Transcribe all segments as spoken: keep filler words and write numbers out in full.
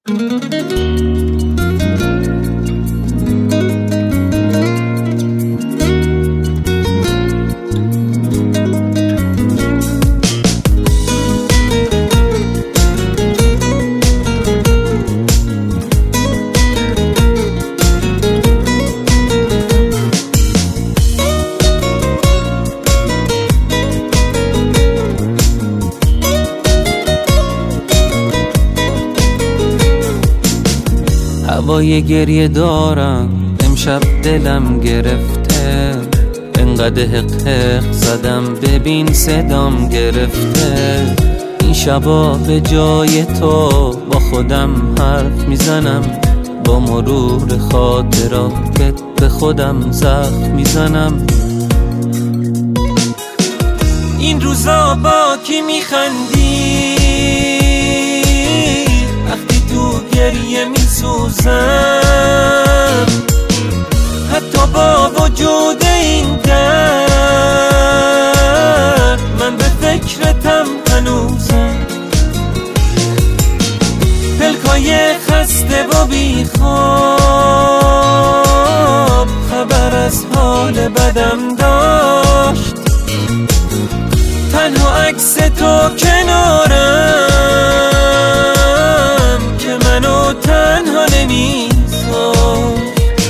هوای گریه دارم امشب دلم گرفته، انقدر حق حق زدم ببین صدام گرفته. این شبا به جای تو با خودم حرف میزنم، با مرور خاطراتت به خودم زخم میزنم. این روزا با کی میخندی وقتی تو گریه میسوزم؟ حتی با وجود این درد من به فکرتم هنوزم. پلکای خسته و بیخواب خبر از حال بدم داشت، تنها عکس تو کنارم که منو تنها نمیذاشت.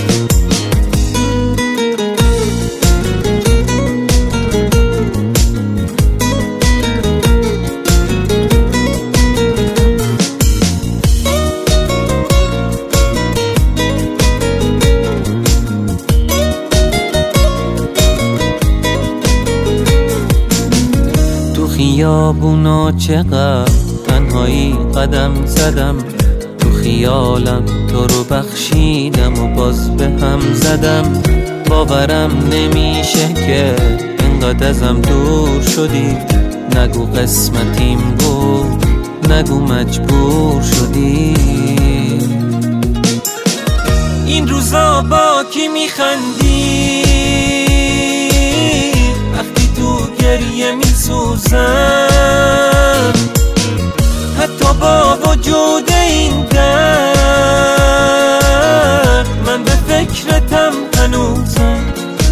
خیابونا چقدر تنهایی قدم زدم، تو خیالم تو رو بخشیدم و باز به هم زدم. باورم نمیشه که انقدر ازم دور شدی، نگو قسمتیم بود، نگو مجبور شدی. این روزا با کی میخندی وقتی تو گریه میسوزم؟ حتی با وجود این درد من به فکرتم هنوزم.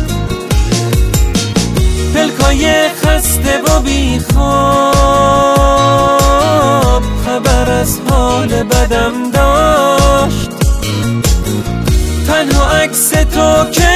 پلکای خسته و بیخواب خبر از حال بدم داشت، تنها عکس تو که